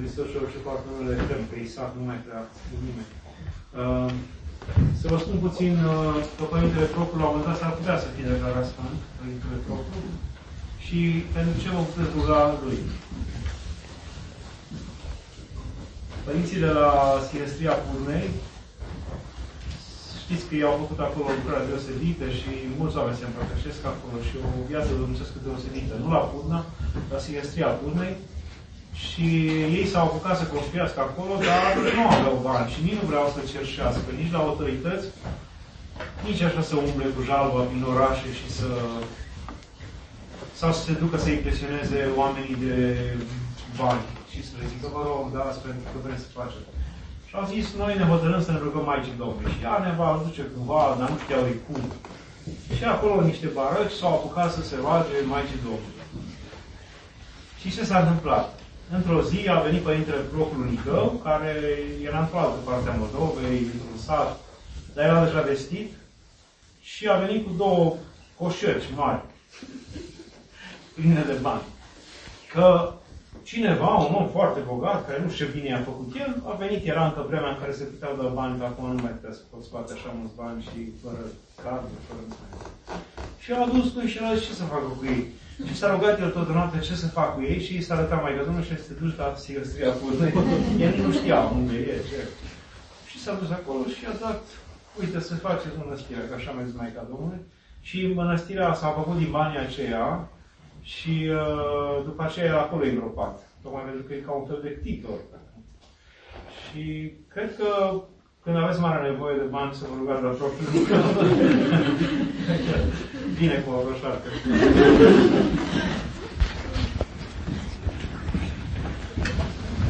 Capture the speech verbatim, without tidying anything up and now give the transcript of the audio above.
Hristos și orice poartă numele Etern pe Isaac, nu mai crea nimeni. Uh, să vă spun puțin uh, că Părintele Proclu, la un moment dat, s-ar putea să fie declarat sfânt, Părintele Proclu, și pentru ce vă puteți ruga lui. Părinții de la Sihăstria Purnei, știți că ei au făcut acolo o lucrare deosebită și mulți oameni se împărtășesc acolo și o viață domnicească deosebită. Nu la Purna, la Sihăstria Purnei. Și ei s-au apucat să construiască acolo, dar nu aveau bani și nici nu vreau să cerșească, nici la autorități, nici așa să umble cu jalba prin orașe și să... sau să se ducă să impresioneze oamenii de bani și să le zică, vă rog, dați pentru că vrem să facem. Și au zis, noi ne hotărâm să ne rugăm Maicii Domnului. Și ea ne va duce cândva, dar nu știau ei cum. Și acolo niște barăci s-au apucat să se roage Maicii Domnului. Și ce s-a întâmplat? Într-o zi a venit Părintele Proclu Nicău, care era într-o altă parte a Moldovei, într-un sat, dar era deja vestit, și a venit cu două coșerci mari, pline de bani. Că cineva, un om foarte bogat, care nu știu ce bine i-a făcut el, a venit, era încă vremea în care se puteau da bani, că acum nu mai putea să pot scoate așa mulți bani și fără cardă, fără înțeleg. Și a adus cu ei și a zis ce să facă cu ei. Și s-a rugat el tot noapte ce să fac cu ei și i s-a arătat mai Domnul și se duce la Sihăstria Purnei. El nu știa unde e, ce. Și s-a dus acolo și i-a dat, uite, să faceți mănăstirea, că așa mi-a zis Maica Domnului. Și mănăstirea s-a făcut din banii aceia și uh, după aceea acolo e îngropat. Tocmai pentru că e ca un fel de titlor. Și cred că când aveți mare nevoie de bani, să vă rugați la propriul lucru. Bine cu o roșarcă.